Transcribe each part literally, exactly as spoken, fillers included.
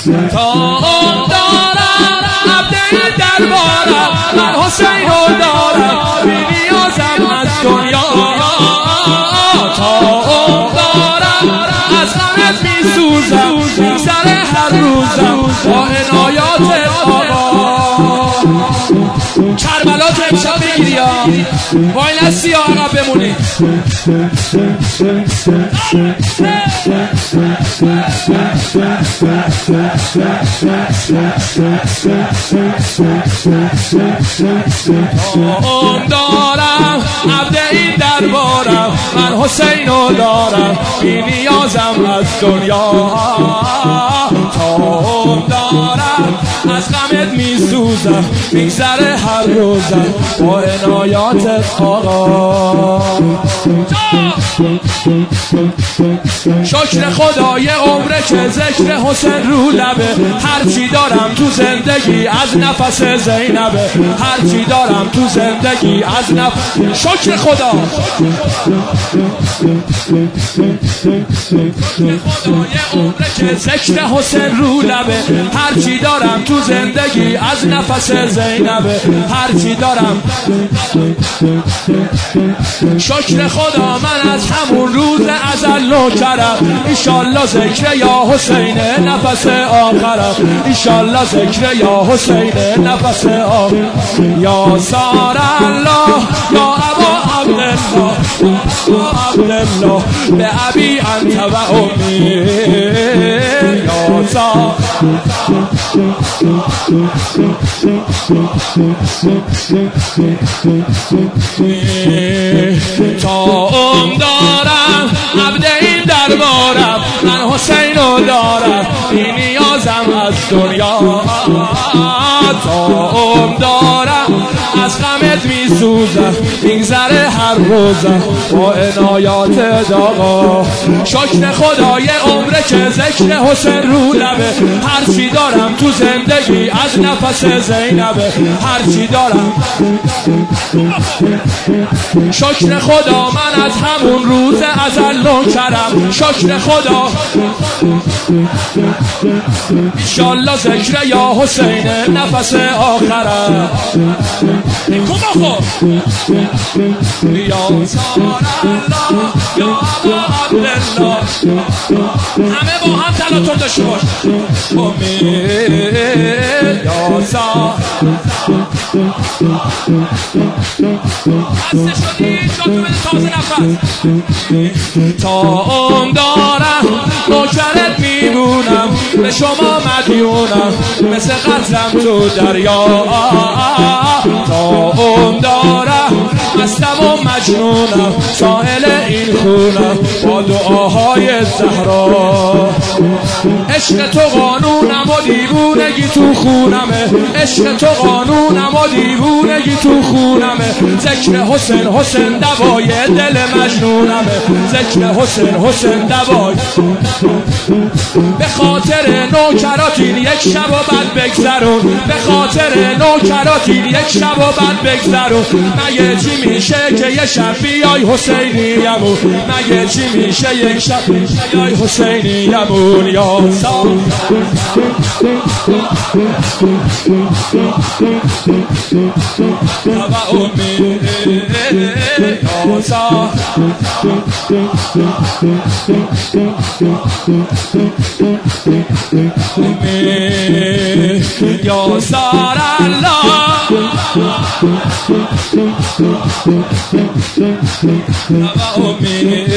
تا اون دارم عبد این دربارم من حسین رو دارم بی نیازم از دنیا تا اون دارم از غمت می سوزم میگذره هر روزم با عنایات آقا کربلا تو امشب بگیری یا وای نستی یا عقب بمونی اون دارم عبد این دربارم من حسین رو دارم بی نیازم از دنیا تا اون دارم از غمت می سوزم میگذره هر روزم با عنایات آقا شکر خدای عمره که ذکر حسین رو لبه هرچی دارم تو زندگی از نفس زینبه هرچی دارم تو زندگی از نفس شکر خدا خدای عمره که ذکر حسین رو لبه هرچی دارم تو زندگی از نفس زینبه هرچی دارم شکر خدا من از همون روز ازل نوکرم ایشالله ذکر یا حسین نفس آخرم ایشالله ذکر یا حسین نفس آخر یا سار الله یا ابا عبدالله عبدالله به ابی انت و امی یا سار تا اون دارم عبد این دربارم من حسین رو دارم بی نیازم از دنیا تا اون دارم از غمت می سوزم میگذره هر روزم با عنایات آقا شکر خدای عمره که ذکر حسین رو لبه هرچی دارم تو زندگی از نفس زینبه هرچی دارم شکر خدا من از همون روز ازل نوکرم شکر خدا ایشالله ذکر یا حسین نفس آخرم کما خود یا سار الله یا ابا عبدالله همه با هم تلاطم داشته باش یا سار بسته شدی جاتو بده تازه نفس تا اون دارم نوکرت میمونم به شما مدیونم مثل قطرم تو دریا تا اون دارم مستم و مجنونم سائل این خونم با دعاهای زهرا عشق تو قانونم و دیوونگی تو خونمه عشق تو قانونم و دیوونگی تو خونمه ذکر حسین حسین دوای دل مجنونمه ذکر حسین حسین دوای به خاطر نوکراتین یک شب و بعد بگذرون به خاطر نوکراتین یک شب و بعد بگذرون مگه چی میشه که یه شب بیای حسینیمون مگه چی میشه یک شب بیای حسینیمون یا سا و امی یا سا یا سار الله و امی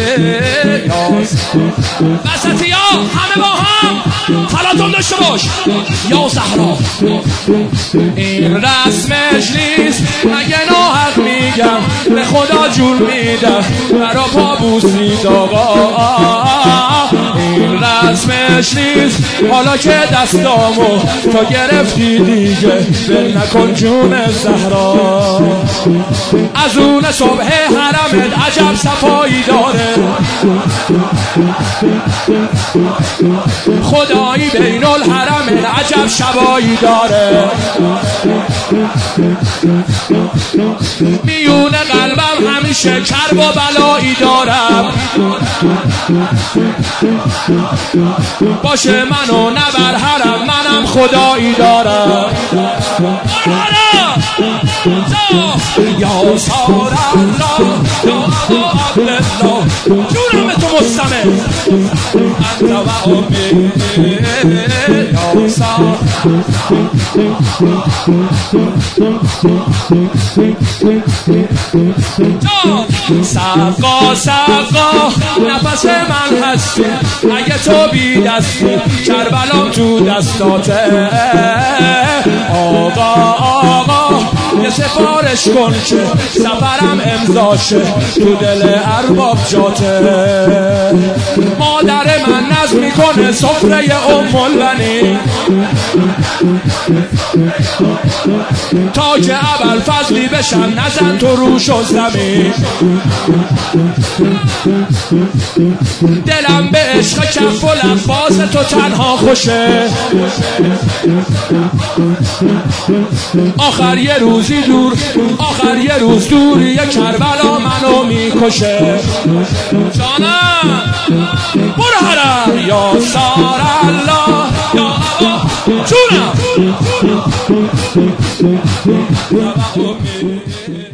وسطی ها همه با هم تلاطم داشته باش یا زهرا این رسمش نیست مگه ناحق میگم به خدا جون میدم برا پا بوسید آقا این رسمش نیست حالا که دستامو تا گرفتی دیگه بل نکن جون زهرا از اون صبح حرمت عجب صفایی داره خدایی بین الحرمت عجب شبایی داره میون قلبم همیشه کرب و بلایی دارم باشه منو نبر خدایی دارم یا سار الله یا الله جونم تو مستمه انت و امی یا سار سقا سقا نفس من هستی اگه تو بی دستی کربلام تو دستاته آقا آقا یه سفارش کن که سفرم امضاشه تو دل ارباب جاته مادر من نظم میکنه سفره ام البنین تا که ابوالفضلی بشم نزن تو روش و زمین دلم به عشق کف و لباس تو تنها خوشه آخر یه روزی دور آخر یه روز دوری یه کربلا منو میکشه جانم برو حرم یا سار الله یا جونم